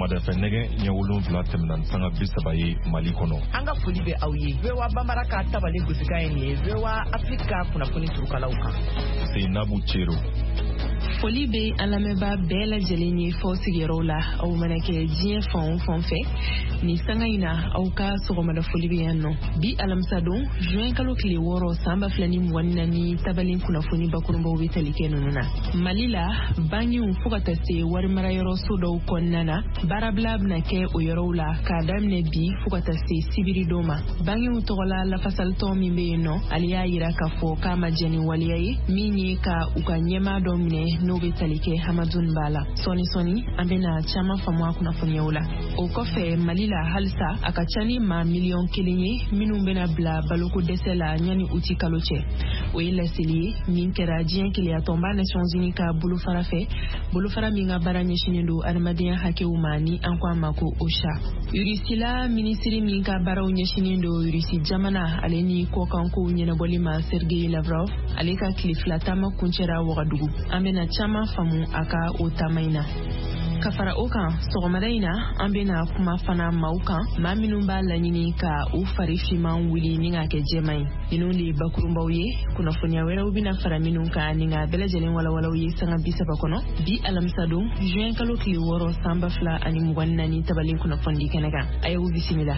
Sɔgɔmada fɛ nɛgɛ ɲɛ 7 tɛmɛna sanga 30 ye Mali kɔnɔ. An ka foli bɛ aw ye. VOA Bambara ka tabale gosikan ye nin ye. VOA Afrika kunnafoni turukalaw kan. Seinabu Cero. Foli be alamɛba bɛɛ lajɛlen ye fɔ sigiyɔrɔw la. Aw mana kɛ diɲɛ fan o fan fɛ. Ni sanga in na aw ka sɔgɔmada foli bɛ yan nɔ. Bi alamisa don juin kalo tile 6 san 2024 tabalen kunnafoni bakurunbaw bɛ tali kɛ ninnu na. Mali la bangiw fo ka taa se warimarayɔrɔ so dɔw kɔnɔna na baarabila bɛna kɛ o yɔrɔw la k'a daminɛ bi fo ka taa se sibiri don ma. Bangiw tɔgɔla lafasalitɔn min bɛ yen nɔ ale y'a yira k'a fɔ k'a ma jɛ ni waleya ye min ye ka u ka ɲɛmaa dɔ minɛ n'o bɛ tali kɛ Hamadun Bala. Sɔni an bɛna caman faamu a kunnafoniyaw la. O kɔfɛ Mali la halisa a ka ca ni maa 1,000,000 ye minnu bɛna bila baloko dɛsɛ la ɲani uti kalo cɛ. O ye laseli ye min kɛra diɲɛ keleya tɔnba Nations Unies ka bolofara fɛ, bolofara min ka baara ɲɛsinen don adamadenya hakɛw ma ni an ko a ma ko OCHA. Irisi la minisiri min ka baaraw ɲɛsinen don Irisi jamana ale ni kɔkankow ɲɛnabɔli ma Sergei Lavrov ale ka tile 2 taama kuncɛra Wagadugu. An bɛna caman faamu a ka o taama in na. Ka fara o kan sɔgɔmada in na an bɛna kuma fana maaw kan maa minnu b'a laɲini ka u fari fiman wuli ni ka kɛ jɛman ye. Ninnu de ye bakurunbaw ye. Kunnafoniya wɛrɛw bɛna fara minnu kan ni ka bɛɛ lajɛlen walawalaw ye sanga 30 kɔnɔ. Bi alamisa don juin kalo tile 6 san 2024 tabalen kunnafoni kɛnɛ kan. A y'u bisimila.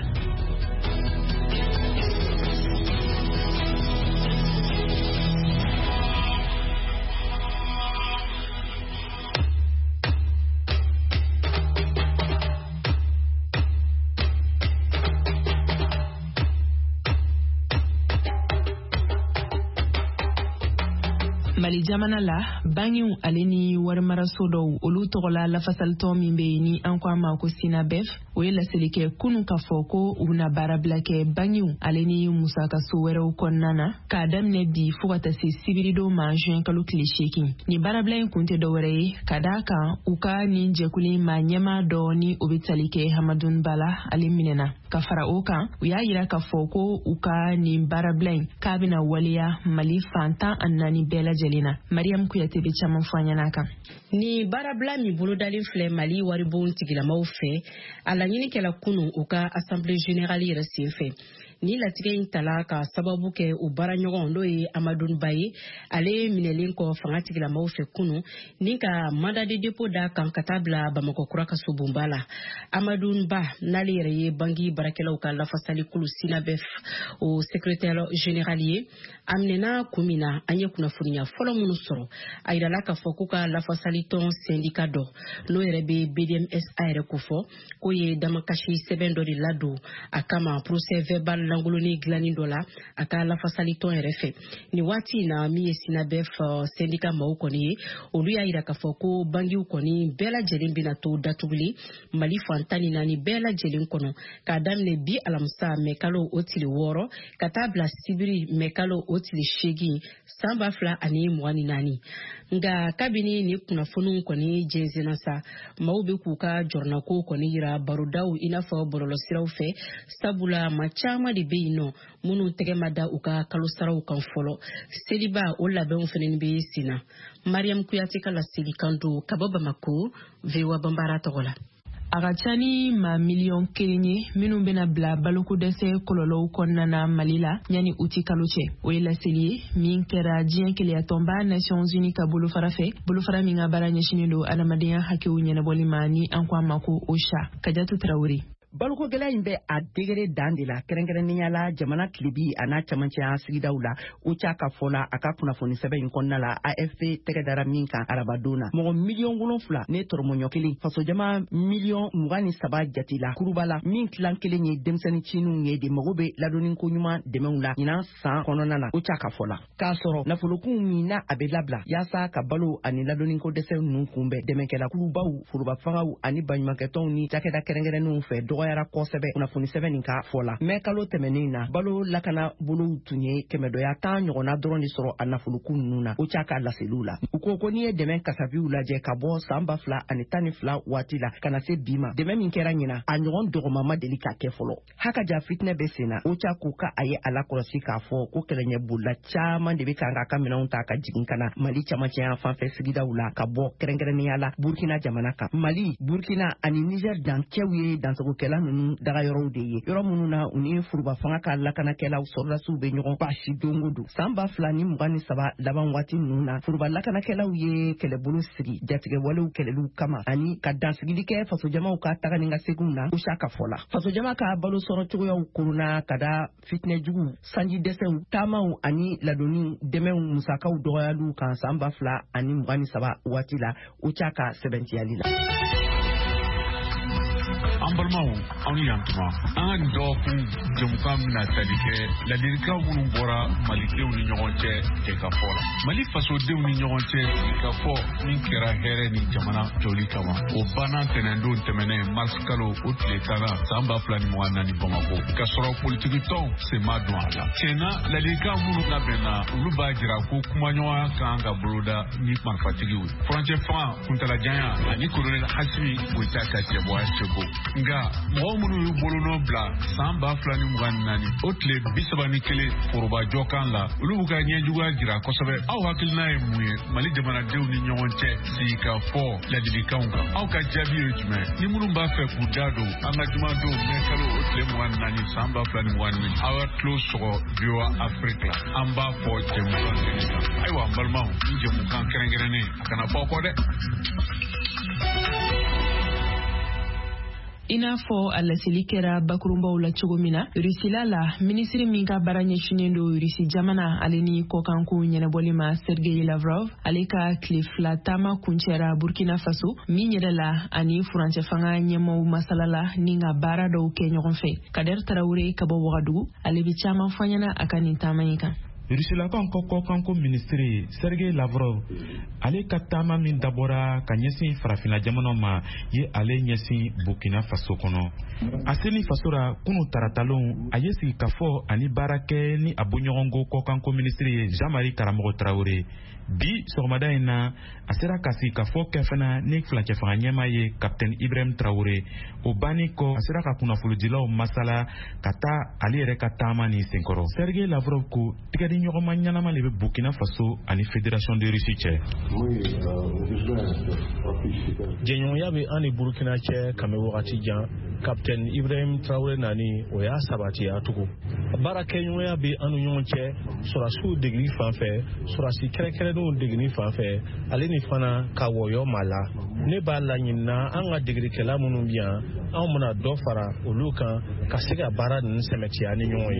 Mali jamana la bangiw ale ni warimaraso dɔw olu tɔgɔla lafasalitɔn min bɛ yen ni an ko a ma ko Sinabef o ye laseli kɛ kunun k'a fɔ ko u bɛna baarabila kɛ bangiw ale ni musakaso wɛrɛw kɔnɔna na k'a daminɛ bi fo ka taa se sibiridon ma juin kalo tile 8. Ni baarabila in kun tɛ dɔwɛrɛ ye ka d'a kan u ka nin jɛkulu ma ɲɛmaa dɔ ni o bɛ tali kɛ Hamadun Bala ale minɛna. Ka fara o kan u y'a yira k'a fɔ ko u ka nin baarabila in k'a bɛna waleya Mali fan 14 bɛɛ lajɛlen na. Mariam Kuyate bɛ caman fɔ an ɲɛna kan. Ni baarabila min bolodalen filɛ Mali waribon tigilamaw fɛ a laɲini kɛla kunun u ka Assemblée Générale yɛrɛ senfɛ. Ni latigɛ in tala ka sababu kɛ u baaraɲɔgɔn n'o ye Amadou Ba ye ale minɛlen kɔ fanga tigilamaw fɛ kunun ni ka mandat de dépôt da kan ka taa bila Bamakɔ kura ka sobonba la. Amadou Ba n'ale yɛrɛ ye bangi barakɛlaw ka lafasali kulu Sinabef o secrétaire général ye a minɛna kun min na an ye kunnafoniya fɔlɔ minnu sɔrɔ a yirala k'a fɔ k'u ka lafasali tɔn syndicat dɔ n'o yɛrɛ bɛ BDMSA yɛrɛ ko fɔ k'o ye damakasi sɛbɛn dɔ de ladon a kama procès verbal langoloni dilanin dɔ la a ka lafasali tɔn yɛrɛ fɛ. Ni waati in na min ye Sinabef syndicat maaw kɔni ye olu y'a yira k'a fɔ ko bangiw kɔni bɛɛ lajɛlen bɛna to datuguli Mali fan 14 bɛɛ lajɛlen kɔnɔ k'a daminɛ bi alamisa mai kalo o tile 6 ka taa bila sibiri mai kalo o tile 8 san 2024. Nga kabini ni kunnafoniw kɔni jɛnsɛnna sa maaw bɛ k'u ka jɔrɔnako kɔni yira barodaw i n'a fɔ bɔlɔlɔsiraw fɛ sabula ma caman de bɛ yen nɔ minnu tɛgɛ ma da u ka kalosaraw kan fɔlɔ. Seliba o labɛnw fana bɛ sen na. Mariam Kuyate ka laseli kan don ka bɔ Bamako VOA Bambara tɔgɔ la. A ka ca ni maa 1,000,000 ye minnu bɛna bila baloko dɛsɛ kɔlɔlɔw kɔnɔna na Mali la ɲani uti kalo cɛ. O ye laseli ye min kɛra diɲɛ keleya tɔnba Nations Unies ka bolofara fɛ, bolofara min ka baara ɲɛsinen don adamadenya hakɛw ɲɛnabɔli ma ni an ko a ma ko OCHA. Kajatu Tarawele. Baloko gɛlɛya in bɛ a degere dan de la kɛrɛnkɛrɛnnenya la jamana tilebi a n'a camancɛya sigidaw la OCHA ka fɔ la a ka kunnafoni sɛbɛn in kɔnɔna la AFP tɛgɛ dara min kan arabadon na mɔgɔ 7,000,000 ne tɔrɔmɔɲɔ kelen fasojama 23,000,000 jati la kuruba la min tilan kelen ye denmisɛnnin cininw ye de mago bɛ ladonni ko ɲuman dɛmɛw la ɲinan san kɔnɔna na OCHA ka fɔ la k'a sɔrɔ nafolokun min na a bɛ labila yaasa ka balo ani ladonni ko dɛsɛ ninnu kunbɛn dɛmɛkɛla kurubaw forobafangaw ani baɲumankɛtɔnw ni cakɛda kɛrɛnkɛrɛnnenw fɛ dɔgɔyara kosɛbɛ kunnafoni sɛbɛn nin ka fɔ la mɛ kalo tɛmɛnen na balo lakana bolo tun ye 100 ɲɔgɔnna dɔrɔn de sɔrɔ a nafolokun ninnu na o ca ka laseliw la u ko n'i ye dɛmɛ kasabiw lajɛ ka bɔ san 2012 waati la ka na se bi ma dɛmɛ min kɛra ɲina a ɲɔgɔn dɔgɔma ma deli ka kɛ fɔlɔ hakaja fitinɛ bɛ sen na o ca k'u ka a ye ala kɔlɔsi k'a fɔ ko kɛlɛɲɛ bolila caman de bɛ kan ka minɛnw ta ka jigin kana mali camancɛya fanfɛ sigidaw la ka bɔ kɛrɛnkɛrɛnnenya la burkina jamana kan mali burkina ani niger dancɛw ye dansagokɛla ninnu dagayɔrɔw de ye yɔrɔ minnu na u ni furuba fanga ka lakanakɛlaw sɔrɔdasiw bɛ ɲɔgɔn baasi don o don san 2023 laban waati ninnu na furuba lakanakɛlaw ye kɛlɛbolo sigi jatigɛwalew kɛlɛliw kama ani ka dansigili kɛ fasojamaw ka taga ni ka seginw na usa ka fɔ la fasojama ka balo sɔrɔ cogoyaw korona ka da fitinɛjugu sanji dɛsɛw taamaw ani ladonni dɛmɛw musakaw dɔgɔyaliw kan san 2023 waati la u ca ka sɛbɛntiyali la an balimaw aw ni yantuma an ka dɔgɔkun jɛmukan bɛna tali kɛ ladilikan minnu bɔra malidenw ni ɲɔgɔn cɛ cɛkafɔ la mali fasodenw ni ɲɔgɔn cɛ cɛkafɔ min kɛra hɛrɛ ni jamana jɔli kama o banna tɛnɛndon tɛmɛnen mars kalo o tile tan san 2024 bamako ka sɔrɔ politiki tɔnw sen ma don a la tiɲɛna ladilikan minnu labɛnna olu b'a jira ko kumaɲɔgɔnya kan ka boloda ni marifatigiw ye furancɛ fanga kuntalajanya ani kolonɛli hasimi goyita ka cɛbɔya cɛko nga mɔgɔ minnu y'u bolonɔ bila san 2024 o tile 31 forobajɔ kan la olu b'u ka ɲɛjuguya jira kosɛbɛ aw hakilina ye mun ye mali jamanadenw ni ɲɔgɔn cɛ sigi ka fɔ ladilikanw kan aw ka jaabi ye jumɛn ni minnu b'a fɛ k'u da don an ka jumadon mɛn kalo o tile 24 san 2024 aw ka tulo sɔgɔ VOA Afrique la an b'a fɔ jɛmukan kelen kan ayiwa an balimaw ni jɛmukan kɛrɛnkɛrɛnnen a kana fɔ kɔ dɛ I n'a fɔ a laseli kɛra bakurunbaw la cogo min na Rusila la minisiri min ka baara ɲɛsinnen do Rusi jamana ale ni kɔkanko ɲɛnabɔli ma Sergei Lavrov ale ka tile 2 taama kuncɛra Burkina Faso min yɛrɛ la ani furancɛ fanga ɲɛmaaw masala la ni ka baara dɔw kɛ ɲɔgɔn fɛ Kader Tarawele ka bɔ Wagadugu ale bi caman fɔ ɲɛna a ka nin taama in kan Rusilakan kɔkanko ministiri Sergei Lavrov ale ka taama min dabɔra ka ɲɛsin farafina jamanaw ma ye ale ɲɛsin Burkina Faso kɔnɔ a seli faso ra kunu taratalon a ye sigi ka fɔ ani baara kɛ ni a bɔɲɔgɔnko kɔkanko ministiri ye Jean-Marie Karamɔgɔ Traoré bi sɔgɔmada in na a sera ka sigi ka fɔ kɛ fana ni filancɛ fanga ɲɛma ye Capitaine Ibrahim Traoré o banni kɔ a sera ka kunnafonidilaw masala ka taa ale yɛrɛ ka taama ni senkɔrɔ Sergei Lavrov ko tigɛdi ɲɔgɔnma ɲanama le bɛ Burkina Faso ani Fédération de Russie cɛ jɛɲɔgɔnya bɛ an ni Burkina cɛ ka mɛn wagati jan Capitaine Ibrahim Traoré nani o y'a sabatiya tugun baara kɛɲɔgɔnya bɛ an ni ɲɔgɔn cɛ sɔrɔsiw degeli fan fɛ sɔrɔsi kɛrɛnkɛrɛnnenw degeli fan fɛ ale ni fana ka wɔyɔ ma la ne b'a laɲinina an ka degelikɛla minnu bi yan anw bɛna dɔ fara olu kan ka se ka baara ninnu sɛmɛtiya ni ɲɔgɔn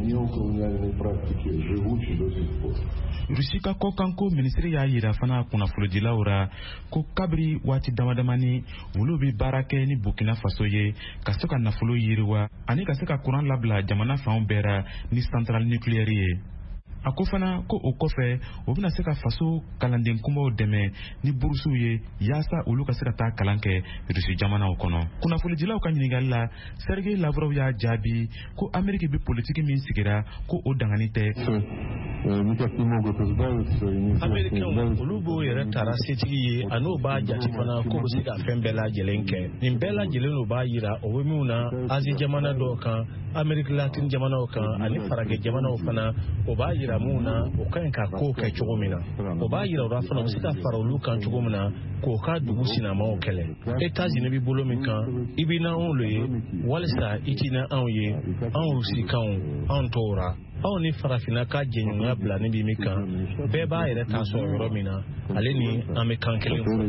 ye Rusi ka kɔkanko ministiri y'a yira fana kunnafonidilaw ra ko kabiri waati damadamani olu bɛ baara kɛ ni Burkina Faso ye ka se ka nafolo yiriwa ani ka se ka kuran labila jamana fanw bɛɛ ra ni centrale nucléaire ye a ko fana ko o kɔfɛ o bɛna se ka faso kalanden kunbaw dɛmɛ ni burusiw ye yaasa olu ka se ka taa kalan kɛ Rusi jamanaw kɔnɔ kunnafonidilaw ka ɲininkali la Sergei Lavrov y'a jaabi ko Ameriki bɛ politiki min sigira ko o dangani tɛ Amerikɛnw olu b'o yɛrɛ tara setigi ye a n'o b'a jate fana ko bɛ se ka fɛn bɛɛ lajɛlen kɛ nin bɛɛ lajɛlen n'o b'a yira o bɛ minnu na Asie jamana dɔw kan Ameriki Latine jamanaw kan ani faragɛ jamanaw fana o b'a yira mun na o ka ɲi ka kow kɛ cogo min na o b'a yira o fana o bɛ se ka fara olu kan cogo min na k'o ka dugu sinamaw kɛlɛ États-Unis bɛ bolo min kan i bɛ na anw lo ye walisa i t'i na anw ye anw Rusikanw anw t'o ra anw ni farafina ka jɛɲɔgɔnya bila ni bi min kan bɛɛ b'a yɛrɛ ta sɔrɔ yɔrɔ min na ale ni an bɛ kan kelen fɔ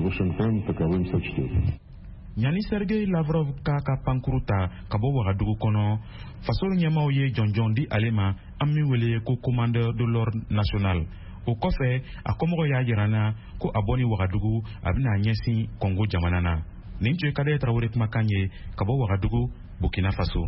ɲani Sergei Lavrov k'a ka pankuru ta ka bɔ Wagadugu kɔnɔ faso ɲɛmaw ye jɔnjɔn di ale ma an min wele ko commandeur de l'ordre national o kɔfɛ a kɔmɔgɔ y'a jirana ko a bɔ ni Wagadugu a bɛna ɲɛsin Congo jamana na nin tun ye Kader Traoré kumakan ye ka bɔ Wagadugu Burkina Faso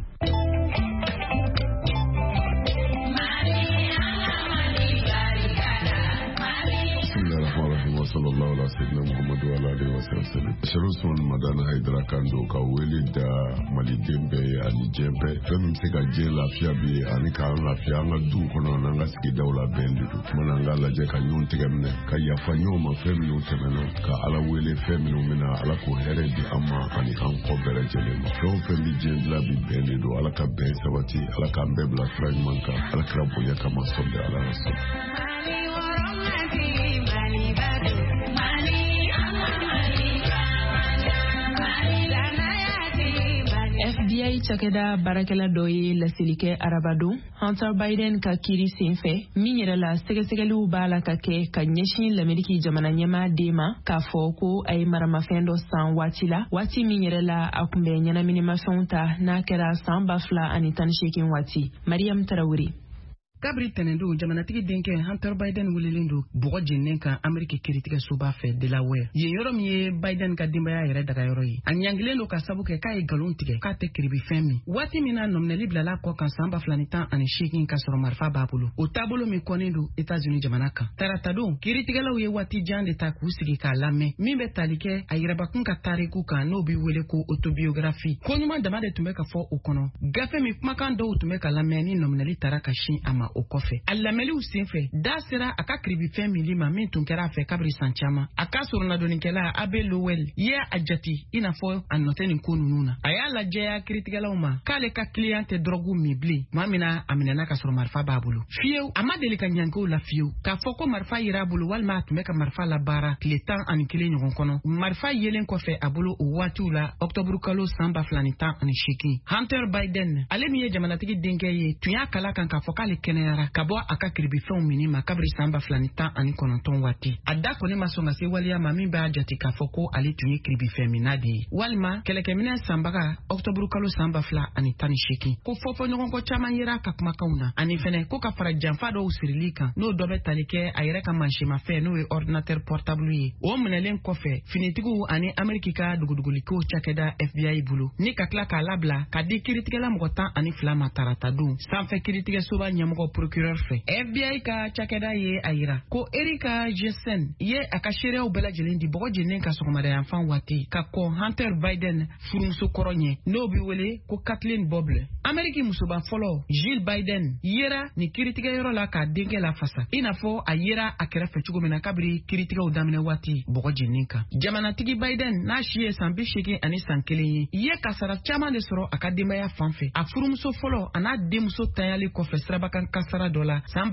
صلى الله على سيدنا محمد وعلى آله وصحبه وسلم Solution Madana Hydra Kando ka wele da Mali Dembe ani Jembe fem se ka je lafiya bi ani ka lafiya nga du kono na nga sigi dawla bendu mana nga la je ka nyun tigamne ka ya fanyo ma fem no temeno ka ala wele fem no mina ala ko here di amma ani kan ko bere jele ma fem fem bi je la bi bendu ala ka be sabati ala ka be bla fragment ka ala ka boya ka masonde ala rasul FBI cakɛda baarakɛla dɔ ye laseli kɛ arabadon Hunter Biden ka kiiri senfɛ min yɛrɛ la sɛgɛsɛgɛliw b'a la ka kɛ ka ɲɛsin l'Ameriki jamana ɲɛmaa den ma k'a fɔ ko a ye maramafɛn dɔ san waati la waati min yɛrɛ la a kun bɛ ɲɛnaminimafɛnw ta n'a kɛra san 2018 waati. Mariam Tarawuri. Kabri Tenendo jamanatigi denkɛ Hunter Biden welelen do bɔgɔ jennenen kan Ameriki kiiritigɛ soba fɛ Delaware. Yen yɔrɔ min ye Biden ka denbaya yɛrɛ daga yɔrɔ ye. A ɲangilen do ka sabu kɛ k'a ye galon tigɛ k'a tɛ kiribi fɛn min. Waati min na nɔminɛli bilala kɔ kan san 2018 ka sɔrɔ marifa b'a bolo. O taabolo min kɔnnen do États-Unis jamana kan. Tarata don kiiritigɛlaw ye waati jan de ta k'u sigi k'a lamɛn min bɛ tali kɛ a yɛrɛbakun ka tariku kan n'o bi wele ko autobiographie. Ko ɲuman dama de tun bɛ ka fɔ o kɔnɔ. Gafe min kumakan dɔw tun bɛ ka lamɛn ni nɔminɛli tara ka sin a ma o kɔfɛ. A lamɛnliw senfɛ da sera a ka kiribifɛn mili ma min tun kɛra a fɛ kabiri san caman. A ka sɔrɔnadonikɛla Abe Lowell ye a jati i n'a fɔ a nɔ tɛ nin ko ninnu na. A y'a lajɛya kiiritigɛlaw ma k'ale ka client tɛ drogue min bilen maa min na a minɛna ka sɔrɔ marifa b'a bolo. Fiyewu a ma deli ka ɲankew la fiyewu k'a fɔ ko marifa yera a bolo walima a tun bɛ ka marifa la baara tile 11 ɲɔgɔn kɔnɔ. Marifa yelen kɔfɛ a bolo o waatiw la octobre kalo san 2018. Hunter Biden ale min ye jamanatigi denkɛ ye tun y'a kala kan k'a fɔ k'ale kɛnɛyara ka bɔ a ka kiribifɛnw mini ma kabiri san 2019 waati. A da kɔni ma sɔn ka se waliya ma min b'a jate k'a fɔ ko ale tun ye kiribifɛn mina de ye. Walima kɛlɛkɛminɛ sanbaga octobre kalo san 2018. Ko fɔfɔɲɔgɔnkɔ caman yera ka kumakanw na. Ani fɛnɛ ko ka fara janfa dɔw sirili kan n'o dɔ bɛ tali kɛ a yɛrɛ ka mansimafɛn n'o ye ordinateur portable ye. O minɛlen kɔfɛ finitigiw ani Ameriki ka dugudugulikow cakɛda FBI bolo ni ka tila k'a labila ka di kiiritigɛla mɔgɔ 12 ma tarata don sanfɛ kiiritigɛsoba ɲɛmɔgɔ procureur fɛ. FBI ka cakɛda ye a yira ko Erika Jensen ye a ka seereyaw bɛɛ lajɛlen di bɔgɔ jennenen ka sɔgɔmadayanfan waati ka kɔ Hunter Biden furumuso kɔrɔ ɲɛ n'o bi wele ko Kathleen Boble. Ameriki musoba fɔlɔ Jill Biden yera ni kiiritigɛyɔrɔ la k'a denkɛ lafasa i n'a fɔ a yera a kɛrɛfɛ cogo min na kabiri kiiritigɛw daminɛ waati bɔgɔ jennenen kan. Jamanatigi Biden n'a si ye san 80 ani san 1 ye kasara caman de sɔrɔ a ka denbaya fan fɛ. A furumuso fɔlɔ a n'a denmuso tanyali kɔfɛ sirabakan kasara dɔ la san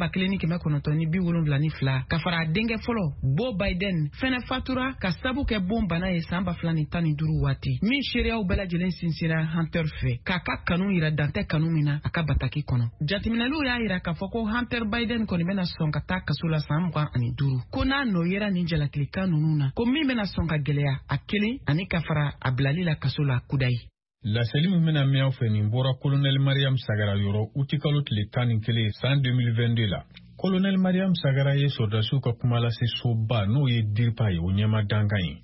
1972 ka fara a denkɛ fɔlɔ Bo Biden fɛnɛ fatura ka sabu kɛ bon bana ye san 2015 waati min seereyaw bɛɛ lajɛlen sinsira Hunter fɛ k'a ka kanu yira dantɛ kanu min na a ka bataki kɔnɔ. Jateminɛliw y'a yira k'a fɔ ko Hunter Biden kɔni bɛna sɔn ka taa kaso la san 25 ko n'a nɔ yera nin jalakilikan ninnu na ko min bɛna sɔn ka gɛlɛya a kelen ani ka fara a bilali la kaso la kudayi. Laseli min bɛna mɛn aw fɛ nin bɔra Colonel Mariam Sagara yɔrɔ uti kalo tile 11 san 2022 la. Colonel Mariam Sagara ye sɔrdasiw ka kuma lase soba n'o ye DIRPA ye o ɲɛma dankan ye.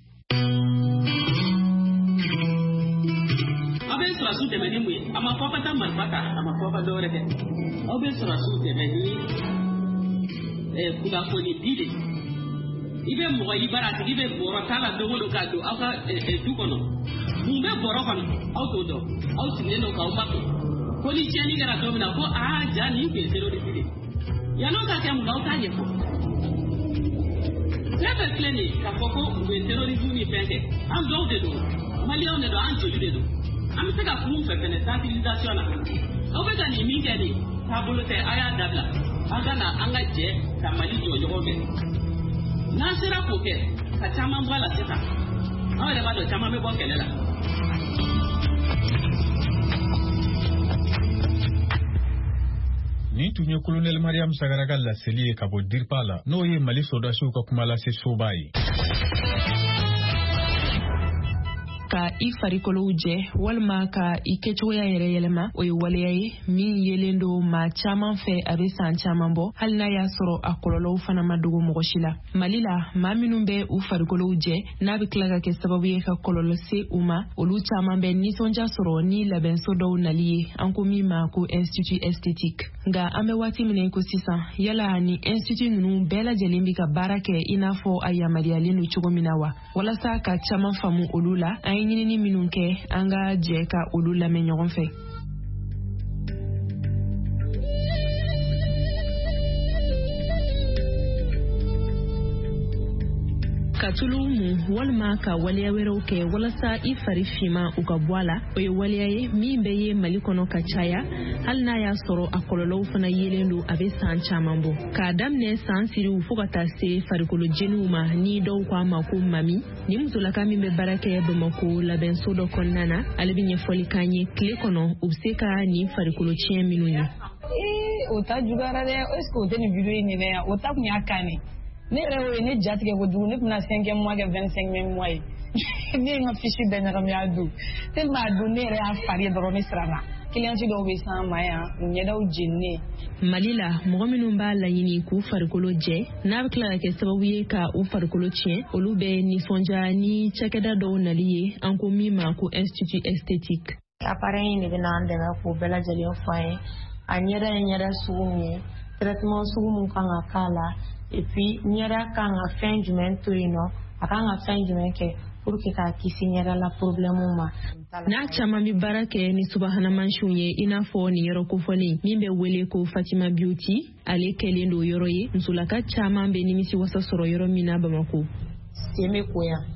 Aw bɛ sɔrɔsiw dɛmɛ ni mun ye? A ma fɔ ka taa marifa ta, a ma fɔ ka dɔ wɛrɛ kɛ. Aw bɛ sɔrɔsiw dɛmɛ ni kunnafoni di de. I bɛ mɔgɔ i bara tigi bɛ bɔrɔ t'a la don o don k'a don aw ka du kɔnɔ. Mun bɛ bɔrɔ kɔnɔ aw t'o dɔn aw sigilen don k'aw ma to ko ni tiɲɛni kɛra don min na ko ja nin tun ye terroriste de yan'o ka kɛ mun aw t'a ɲɛfɔ fɛn bɛɛ filɛ nin ye k'a fɔ ko u ye terrorisme ni fɛn kɛ an dɔw de don maliyɛnw de don an joli de don an bɛ se ka kuma u fɛ fɛnɛ sensibilisation na aw bɛ ka nin min kɛ nin taabolo tɛ a y'a dabila an ka na an ka jɛ ka Mali jɔ ɲɔgɔn fɛ n'an sera k'o kɛ ka caman bɔ a la sisan aw yɛrɛ b'a dɔn caman bɛ bɔ kɛlɛ la. Nin tun ye Colonel Mariam Sagara ka laseli ye ka bɔ DIRPA la n'o ye Mali sɔrdasiw ka kuma lase soba ye. ka I farikolo jɛ walima ka I kɛcogoya yɛrɛ yɛlɛma o ye waleya ye min yelen do maa caman fɛ a bɛ san caman bɔ hali n'a y'a sɔrɔ a kɔlɔlɔw fana ma dogo mɔgɔ si la. Mali la maa minnu bɛ u farikolo jɛ n'a bɛ tila ka kɛ sababu ye ka kɔlɔlɔ se u ma olu caman bɛ nisɔndiya sɔrɔ ni labɛnso dɔw nali ye an ko min ma ko institut esthétique. Nka an bɛ waati min ko sisan yala ni institut ninnu bɛɛ lajɛlen bɛ ka baara kɛ I n'a fɔ a yamaruyalen do cogo min na wa walasa ka caman faamu olu la an ye ɲinini minnu kɛ an ka jɛ ka olu lamɛn ɲɔgɔn fɛ. Ka tulu mun walima ka waleya wɛrɛw kɛ walasa I fari fima u ka bɔ a la o ye waleya ye min bɛ ye Mali kɔnɔ ka caya hali n'a y'a sɔrɔ a kɔlɔlɔw fana yelen do a bɛ san caman bɔ k'a daminɛ san siriw fo ka taa se farikolo jeniw ma ni dɔw ko a ma ko mami ni musolaka min bɛ baara kɛ Bamako labɛnso dɔ kɔnɔna na ale bɛ ɲɛfɔli k'an ye tile kɔnɔ u bɛ se ka nin farikolo tiɲɛ minnu ye. O ta juguyara dɛ est-ce que o tɛ nin video in ɲinɛ yan o ta kun y'a kan ne. Ne yɛrɛ o ye ne jatigɛ kojugu ne tɛna 5e mois kɛ 25e mois ye ne ye n ka fiche bɛɛ ɲagami a don tellement a don ne yɛrɛ y'a fari ye dɔrɔn ne siranna client dɔw bɛ s'an ma yan u ɲɛdaw jeninen. Mali la mɔgɔ minnu b'a laɲini k'u farikolo jɛ n'a bɛ tila ka kɛ sababu ye ka u farikolo tiɲɛ olu bɛ nisɔndiya ni cakɛda dɔw nali ye an ko min ma ko institut esthétique. Appareil in de bɛ n'an dɛmɛ k'o bɛɛ lajɛlen fɔ an ye a ɲɛda ye ɲɛda sugu min ye traitement sugu min kan ka k'a la et puis ɲɛda kan ka fɛn jumɛn to yen nɔ a kan ka fɛn jumɛn kɛ pour que k'a kisi ɲɛda la problème ma. N'a caman bɛ baara kɛ ni subahana mansinw ye I n'a fɔ nin yɔrɔ kofɔlen min bɛ wele ko Fatima Beauty ale kɛlen do yɔrɔ ye musolaka caman bɛ nimisi wasa sɔrɔ yɔrɔ min na Bamako. Sen bɛ ko yan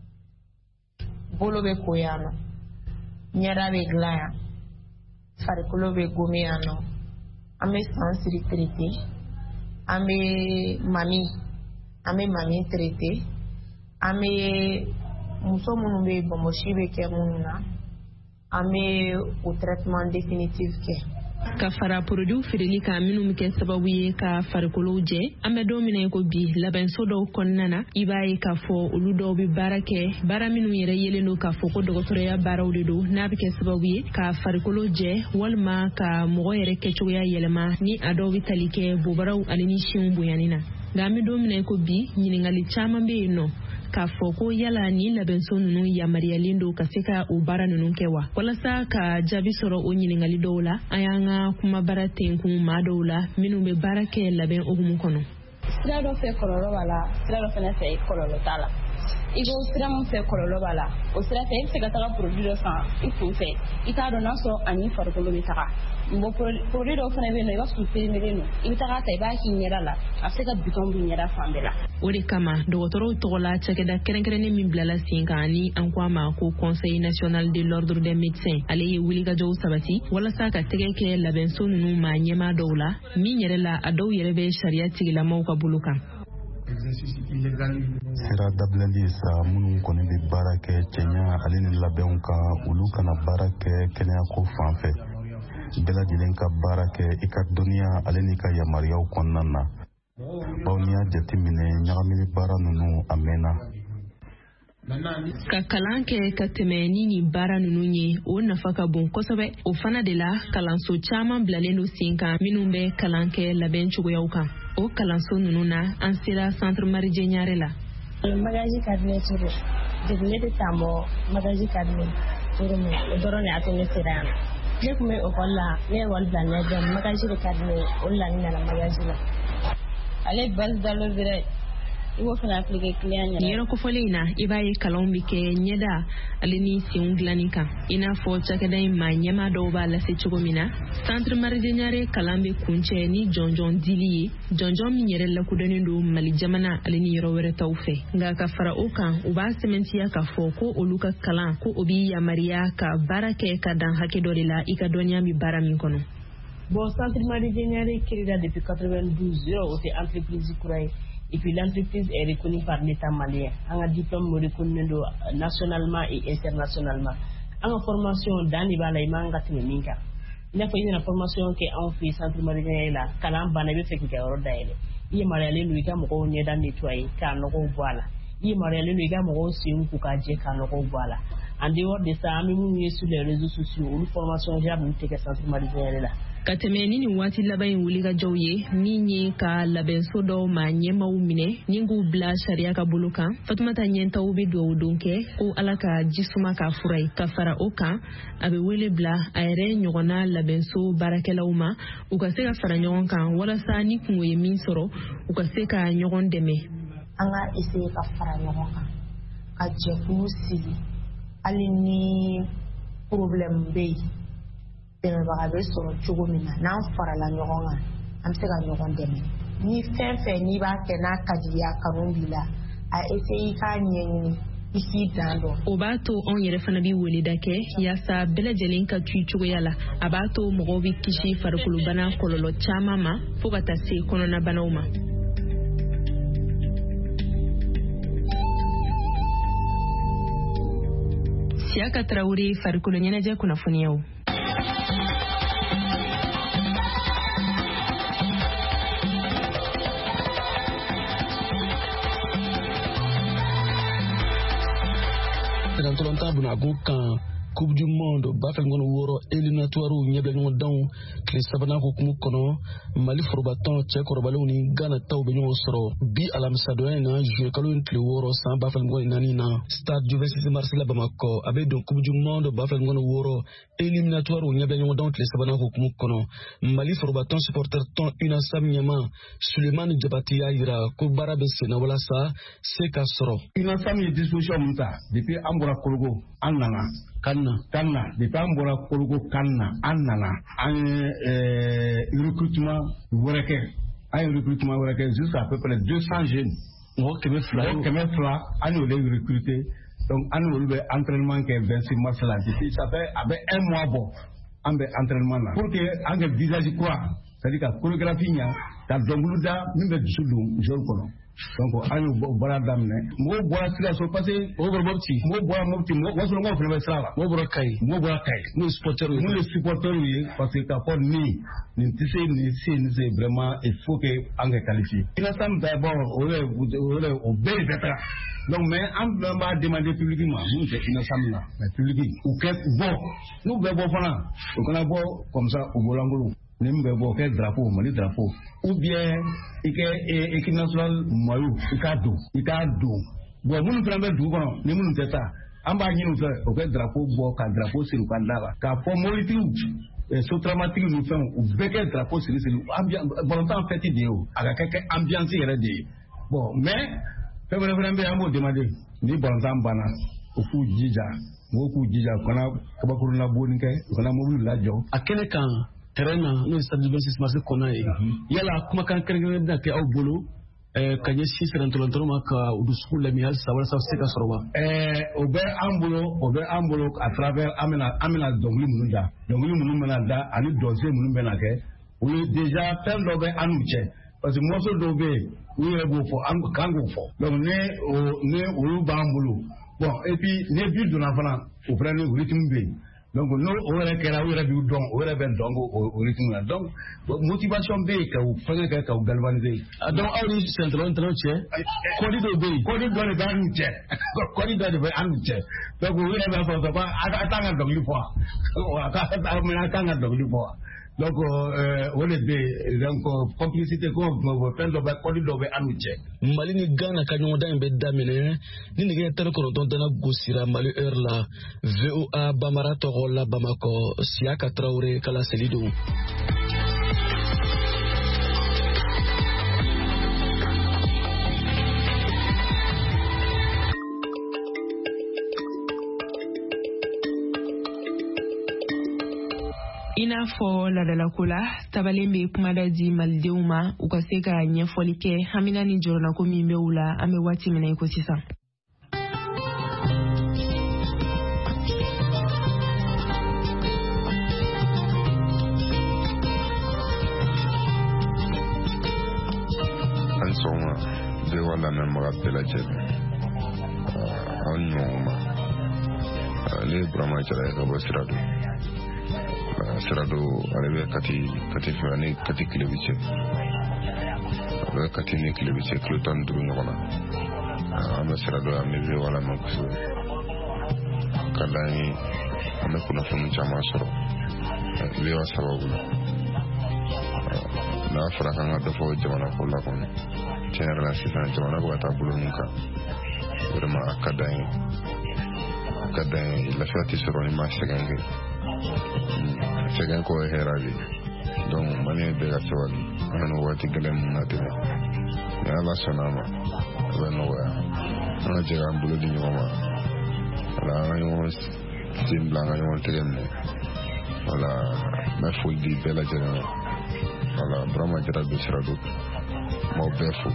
bolo bɛ ko yan nɔ ɲɛda bɛ dilan yan farikolo bɛ gomi yan nɔ an bɛ san siri traité an bɛ mami traité an bɛ muso minnu bɛ bɔnbɔsi bɛ kɛ minnu na an bɛ o traitement définitif kɛ. Ka fara produit feereli kan minnu bɛ kɛ sababu ye ka farikolo jɛ an bɛ don min na ko bi labɛnso dɔw kɔnɔna na I b'a ye k'a fɔ olu dɔw bɛ baara kɛ baara minnu yɛrɛ yelen do k'a fɔ ko dɔgɔtɔrɔya baaraw de do n'a bɛ kɛ sababu ye ka farikolo jɛ walima ka mɔgɔ yɛrɛ kɛcogoya yɛlɛma ni a dɔw bɛ tali kɛ bobaraw ani ni sinw bonyani na nka an bɛ don min na ko bi ɲininkali caman bɛ yen nɔ k'a fɔ ko yala ni labɛnso ninnu yamaruyalen do ka se ka o baara ninnu kɛ wa walasa ka jaabi sɔrɔ o ɲininkali dɔw la an y'an ka kumabara tenkun maa dɔw la minnu bɛ baara kɛ labɛn hukumu kɔnɔ. Sira dɔ fɛ kɔlɔlɔ b'a la sira dɔ fɛnɛ fɛ kɔlɔlɔ t'a la I ko sira min fɛ kɔlɔlɔ b'a la o sira fɛ I bɛ se ka taga produit dɔ san I kun fɛ I t'a dɔn n'a sɔrɔ ani farikolo bɛ taga bon produit dɔw fana bɛ yen nɔ I b'a sɔrɔ périmé no I bɛ taga ta I b'a k'i ɲɛda la a bɛ se ka button b'i ɲɛda fan bɛɛ la. O de kama dɔgɔtɔrɔw tɔgɔla cakɛda kɛrɛnkɛrɛnnen min bilala sen kan ni an ko a ma ko Conseil national de l'ordre des médecins ale ye wulikajɔw sabati walasa ka tɛgɛ kɛ labɛnso ninnu ma ɲɛmaa dɔw la min yɛrɛ la a dɔw yɛrɛ bɛ sariya tigilamaw ka bolo kan. Sira dabilali sa minnu kɔni bɛ baara kɛ cɛɲa ale ni labɛnw kan olu kana baara kɛ kɛnɛyako fan fɛ bɛɛ lajɛlen ka baara kɛ I ka dɔnniya ale ni ka yamaruyaw kɔnɔna na bawo n'i y'a jateminɛ ɲagamini baara ninnu a mɛnna. Ka kalan kɛ ka tɛmɛ ni nin baara ninnu ye o nafa ka bon kosɛbɛ o fana de la kalanso caman bilalen do sen kan minnu bɛ kalan kɛ labɛn cogoyaw kan o kalanso ninnu na an sera centre Marie Ɲare la. Magaji cabinet turu depuis ne tɛ taa bɔ magaji cabinet turu min o dɔrɔn de y'a to ne sera yan ne tun bɛ école la ne ye école bila ne dɔn magaji de cabinet o de la ne nana magaji la ale base d'allure direct I b'o fana appliquer client ɲɛna. Yɔrɔ kofɔlen in na I b'a ye kalanw bɛ kɛ ɲɛda ale ni senw dilanni kan I n'a fɔ cakɛda in ma ɲɛmaa dɔw b'a lase cogo min na centre Marie Ɲare kalan bɛ kuncɛ ni jɔnjɔn dili ye jɔnjɔn min yɛrɛ lakodɔnnen do Mali jamana ale ni yɔrɔ wɛrɛ taw fɛ nka ka fara o kan u b'a sɛmɛntiya k'a fɔ ko olu ka kalan ko o b'i yamaruya ka baara kɛ ka dan hakɛ dɔ de la I ka dɔnniya bɛ baara min kɔnɔ. Bon centre Marie Ɲare créé depuis 92 yɔrɔ o tɛ entreprise kura ye. Et puis l'entreprise est reconnue par l'État malien. On a diplôme reconnu nationalement et internationalement. On a formation dans les balais manga timiminka. Il a fait une formation qui a fait centre Marie là. Kalam banabe fait qu'il y a hors d'ailleurs. Il est marié lui gars moko nyeda nettoyer car no ko voilà. Il est marié lui gars moko si un kukaje car no ko voilà. En dehors de ça, an bɛ minnu ye sur les réseaux sociaux olu formation jab ninnu tɛ kɛ centre malien yɛrɛ la. Ka tɛmɛ ni nin waati laban in wuli ka jaw ye min ye ka labɛnso dɔw ma ɲɛmaw minɛ ni k'u bila sariya ka bolo kan. Fatumata Ɲɛntaw bɛ dugawu don kɛ ko Ala ka jisuma k'a fura ye. Ka fara o kan a bɛ wele bila a yɛrɛ ɲɔgɔnna labɛnso baarakɛlaw ma u ka se ka fara ɲɔgɔn kan walasa ni kungo ye min sɔrɔ u ka se ka ɲɔgɔn dɛmɛ. An ka essayer ka fara ɲɔgɔn kan ka jɛkulu sigi hali ni problème bɛ yen dɛmɛbaga bɛ sɔrɔ cogo min na n'an farala ɲɔgɔn kan an bɛ se ka ɲɔgɔn dɛmɛ ni fɛn fɛn n'i b'a kɛ n'a ka di ya kanu b'i la a essayer k'a ɲɛɲini i k'i dan dɔn. O b'a to anw yɛrɛ fana bɛ weleda kɛ yaasa bɛɛ lajɛlen ka tu cogoya la a b'a to mɔgɔw bɛ kisi farikolobana kɔlɔlɔ caman ma fo ka taa se kɔnɔnabanaw ma. Siaka Traoré farikolo ɲɛnajɛ kunnafoniyaw. Tolonta bunagun kan Coupe du Monde bafel ngono woro éliminatoire ɲɛbila ɲɔgɔn danw tile sabanan hukumu kɔnɔ Mali forobatɔn cɛ kɔrɔbalenw ni Ghana taw bɛ ɲɔgɔn sɔrɔ bi alamisa donya in na juillet kalo tile 6 san bafel ngono naani na stade du 26 mars la Bamako a bɛ don Coupe du Monde bafel ngono woro éliminatoire ɲɛbila ɲɔgɔn danw tile sabanan hukumu kɔnɔ Mali forobatɔn supporter tɔn UNASAM ɲɛma Sulemani Jabati y'a yira ko baara bɛ senna walasa se ka sɔrɔ. UNASAM ye disposition mun ta depuis an bɔra Kologo an nana Kanna depuis an bɔra Kologo Kanna an nana an ye recrutement wɛrɛ kɛ jusqu'à peu près 200 jeunes mɔgɔ 200 an y'olu recruter donc an n'olu bɛ entraînement kɛ 26 mars la depuis ça fait a bɛ 1 mois bɔ an bɛ entraînement na pour que an ka visage kura c'est-à-dire ka chorégraphie ɲa ka dɔnkili da min bɛ dusu don joueur kɔnɔ. Donc an y'o baara daminɛ mɔgɔw bɔra Sikaso parce que mɔgɔw bɔra Mopti wasolonkaw fana bɛ sira la mɔgɔw bɔra Kayi n'o ye supporters ye parce que k'a fɔ nin tɛ se nin se vraiment il faut que an ka qualifier. UNASAM d'abord o bɛɛ de bɛ taga donc mais an b'a demander public ma minnu tɛ UNASAM na mais public u kɛ bɔ n'u bɛ bɔ fana u kana bɔ comme ça u bɔlankolon. Ni mun bɛ bɔ kɛ drapeau Mali drapeau ou bien i kɛ équipe nationale maillot i k'a don bon minnu fana bɛ dugu kɔnɔ ni minnu tɛ taa an b'a ɲini u fɛ o kɛ drapeau bɔ ka drapeau siri u ka da la k'a fɔ mobilitigiw sotramatigi ni fɛnw u bɛɛ kɛ drapeau siri balontan fɛti de ye o a ka kɛ ambiance yɛrɛ de ye bon mais fɛn wɛrɛ fana bɛ yen an b'o demander ni balontan banna u k'u jija mɔgɔw k'u jija u kana kabakurunna bonni kɛ u kana mobili lajɔ a kɛnɛ kan terrain na n'o ye stade du 26 mars kɔnɔ ye yala kumakan kɛrɛnkɛrɛnnen bɛna kɛ aw bolo ka ɲɛsin sɛnɛntɔlɔntɔlɔ ma ka u dusukun lamɛn halisa walasa se ka sɔrɔ wa. o bɛ an bolo à travers an bɛna dɔnkili minnu da dɔnkili minnu bɛna da ani dɔnsen minnu bɛna kɛ o ye déjà fɛn dɔ bɛ an n'u cɛ parce que morceau dɔw bɛ yen u yɛrɛ b'o fɔ an kan k'o fɔ donc ni olu b'an bolo bon et puis ni bi donna fana o fana ni rythme bɛ yen. Donc n'o o yɛrɛ kɛra o yɛrɛ b'u dɔn o yɛrɛ bɛ dɔn o rythme na donc motivation bɛ yen ka u fɛngɛ kɛ ka u galvaniser. donc aw ni sɛnɛntɔlɔntɔlɔ cɛ kɔdi dɔ bɛ yen. kɔdi dɔ de bɛ an n'u cɛ donc u yɛrɛ b'a fɔ a t'an ka dɔnkili fɔ wa a t'an ka dɔnkili fɔ wa donc o de bɛ yen donc complicité ko fɛn dɔ bɛ kɔdi dɔ bɛ an n'u cɛ. Mali ni Ghana ka ɲɔgɔndan in bɛ daminɛ ni nɛgɛ 19 dana gosira Mali heure la VOA Bamara tɔgɔ la Bamako Siaka Traoré kala seli don. I n'a fɔ ladalako la tabalen bɛ kumada di malidenw ma u ka se ka ɲɛfɔli kɛ hamina ni jɔrɔnako min bɛ u la an bɛ waati min na i ko sisan. an sɔgɔma bɛɛ wa lamɛnbaga bɛɛ lajɛlen aw ɲɔgɔn ma ne ye Burama Jara ye ka bɔ Sirado ale bɛ kati fɛ ni kati Kilebi cɛ a bɛ kati ni Kilebi cɛ kilo 15 ɲɔgɔn na an bɛ Sirado an bɛ wala ma kosɛbɛ ka ka d'an ye an bɛ kunnafoni caman sɔrɔ VOA sababu la n'a fɔra k'an ka dɔ fɔ jamana ko la kɔni tiɲɛ yɛrɛ la sisan jamana bɛ ka taa bolo min kan vraiment a ka d'an ye lafiya tɛ sɔrɔ ni ma sɛgɛn kɛ sɛgɛn kɔ ye hɛrɛ de donc maliyɛn bɛɛ ka sabali an bɛ nin waati gɛlɛn min na tɛmɛ ni ala sɔnna a ma a bɛ nɔgɔya an ka jɛ k'an bolo di ɲɔgɔn ma wala an ka ɲɔgɔn sen bila an ka ɲɔgɔn tɛgɛ minɛ wala n bɛ foli di bɛɛ lajɛlen ma wala Burama Jara bɛ sira don m'aw bɛɛ fo.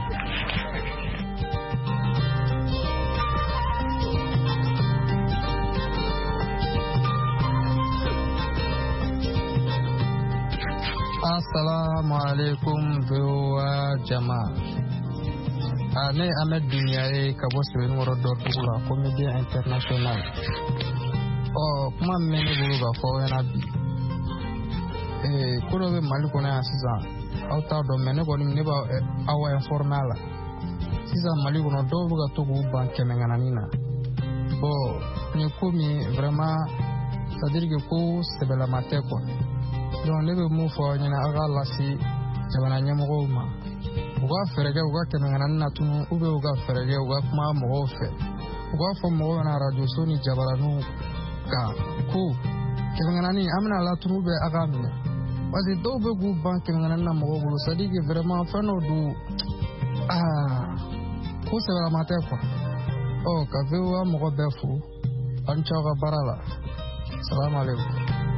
Assalamu alaikum VOA jama. Ne Ahmed Dunyaye ka bɔ Sɛbɛnnikɔrɔ Dɔrdugu la comédien international. Kuma min bɛ ne bolo ka fɔ aw ɲɛna bi. Ko dɔ bɛ Mali kɔnɔ yan sisan aw t'a dɔn mais ne kɔni ne b'a aw informer a la. Sisan Mali kɔnɔ dɔw bɛ ka to k'u ban 100 na. Ni ko min vraiment c'est à dire que ko sɛbɛlama tɛ quoi. Donc ne bɛ mun fɔ ɲɛna aw k'a lase jamana ɲɛmɔgɔw ma u ka fɛɛrɛ kɛ u ka 100 na tunu ou bien u ka fɛɛrɛ kɛ u ka kuma mɔgɔw fɛ u k'a fɔ mɔgɔw ɲɛna radio so ni jabaraninw kan ko 100 an bɛna latunu ou bien a k'a minɛ parce que dɔw bɛ k'u ban 100 na mɔgɔw bolo c'est à dire que vraiment fɛn dɔ don ko sɛbɛlama tɛ quoi ka VOA mɔgɔ bɛɛ fo aw ni ce aw ka baara la salamu alaikum.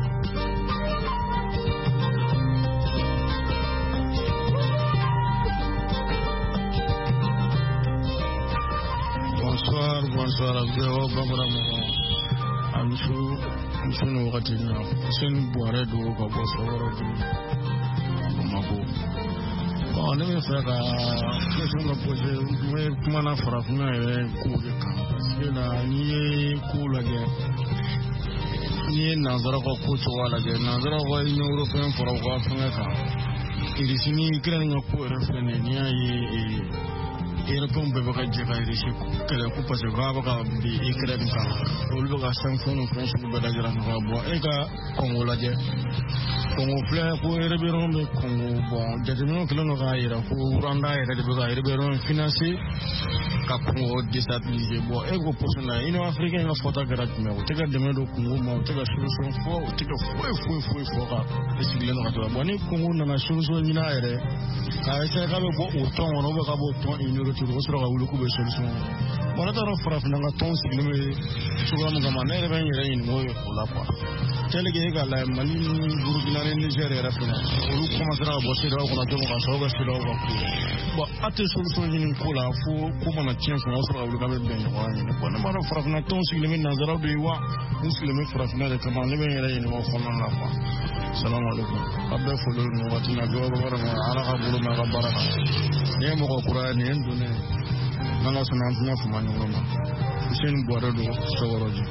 Bonsoir, VOA Bambara Mɔgɔ a muso ni wagati na Hussein Buhari do ka bɔ Sɔgɔrɔ du Bamako. Ne bɛ fɛ ka question dɔ poser n bɛ kumana farafinna yɛrɛ kow de kan parce que la n'i ye kow lajɛ n'i ye nanzaraw ka ko cogoya lajɛ nanzaraw ka Union Européenne fara u ka fɛngɛ kan Irisi ni Ukraine ka ko yɛrɛ filɛ nin ye n'i y'a ye Européens bɛɛ bɛ ka jɛ ka Irisi kɛlɛ ko parce que k'a bɛ ka bin Ukraine kan olu bɛ ka sanction ni fɛn sugu bɛɛ lajɛra nɔgɔya bɔ e ka Congo lajɛ Congo filɛ ko rébellion bɛ Congo jateminɛw kɛlen don k'a jira ko Rwanda yɛrɛ de bɛ ka rébellion financer ka Congo déstabiliser e ko position na Union africaine ka fɔta kɛra jumɛn o tɛ ka dɛmɛ don Congo ma o tɛ ka solution fɔ o tɛ ka foyi fɔ ka sigilen don ka to la ni Congo nana solution ɲini a yɛrɛ k'a essayer k'a bɛ bɔ o tɔn kɔnɔ ou bien k'a bɔ o tɔn ignorer o sɔrɔ ka wuli k'u bɛ solution ne t'a dɔn farafinna ka tɔn sigilen bɛ cogoya min kama ne yɛrɛ bɛ n yɛrɛ ɲininka o la quoi tel que e ka lajɛ Mali ni Burukina ni Niger yɛrɛ fɛnɛ olu commencera ka bɔ CEDEAO kɔnɔ cogo ka sɔrɔ ka CEDEAO ka ko a tɛ solution ɲini ko la fo ko mana tiɲɛ fɛnɛ o sɔrɔ ka wuli k'a bɛ bɛn ɲɔgɔn ɲini ne b'a dɔn farafinna tɔn sigilen bɛ nanzaraw de ye wa n sigilen bɛ farafinna de kama ne bɛ n yɛrɛ ɲininka o kɔnɔna la quoi salamu alaikum a bɛɛ foli nin wagati na bɛɛ b'a dɔn ala ka bolo mɛn a ka baara kan nin ye mɔgɔ kura ye nin ye n donnen n'ala sɔnna an tɛna fama ɲɔgɔn ma Hussein Buhari do Sɔgɔrɔji.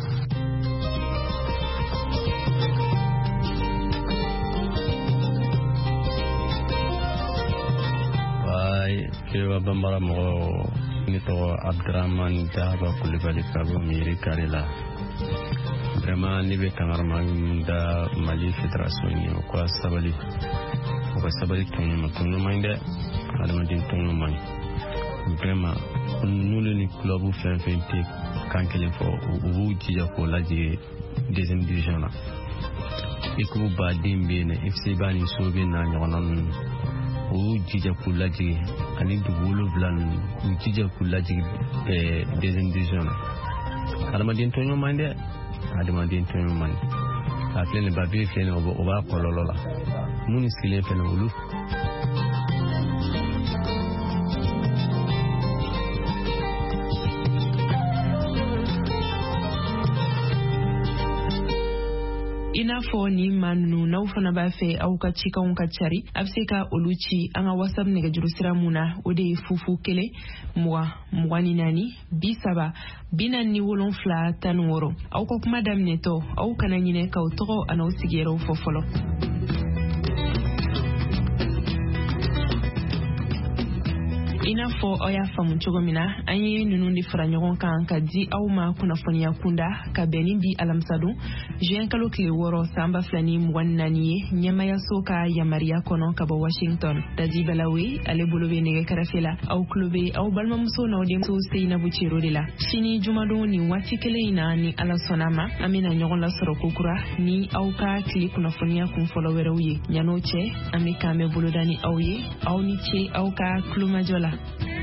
VOA Bambara mɔgɔ ne tɔgɔ Abdurahmani Daba Kulibali ka bɔ Miiri Kari la vraiment ne bɛ kangarima da Mali fédération ye o ka sabali tɔɲɔ man ɲi dɛ adamaden tɔɲɔ man ɲi vraiment n'olu ni club fɛn fɛn tɛ kan kelen fɔ u b'u jija k'o lajigin deuxième division na équipe baden bɛ yen FC ba ni so bɛ na ɲɔgɔnna ninnu u y'u jija k'u lajigin ani dugu 7 ninnu u jija k'u lajigin deuxième division na adamaden tɔɲɔ man ɲi dɛ adamaden tɔɲɔ man ɲi a filɛ nin babiri filɛ nin o b'a kɔlɔlɔ la minnu sigilen fɛnɛ olu I n'a fɔ ni maa ninnu n'aw fana b'a fɛ aw ka cikanw ka cari a bɛ se ka olu ci an ka WhatsApp nɛgɛjuru sira mun na o de ye 00 20 24 30 47 16 aw ka kuma daminɛtɔ aw kana ɲinɛ k'aw tɔgɔ an'aw sigiyɔrɔw fɔ fɔlɔ. ina fo aw y'a faamu cogo min na an ye ninnu de fara ɲɔgɔn kan ka di aw ma kunnafoniya kunda ka bɛn ni bi alamisa don juin kalo tile 6 san 2024 ye ɲɛmayaso ka yamariya kɔnɔ ka bɔ Washington. Daji Balawe ale bolo bɛ nɛgɛ kɛrɛfɛ la aw kulo bɛ aw balimamuso n'aw denmuso Seinabu Cero de la. Sini jumadon ni waati kelen in na ni Ala sɔnna ma an bɛna ɲɔgɔn lasɔrɔ kokura ni aw ka tile kunnafoniya kunfɔlɔ wɛrɛw ye. Yan'o cɛ an bɛ kan bɛ boloda ni aw ye aw ni ce aw ka kulomajɔ la.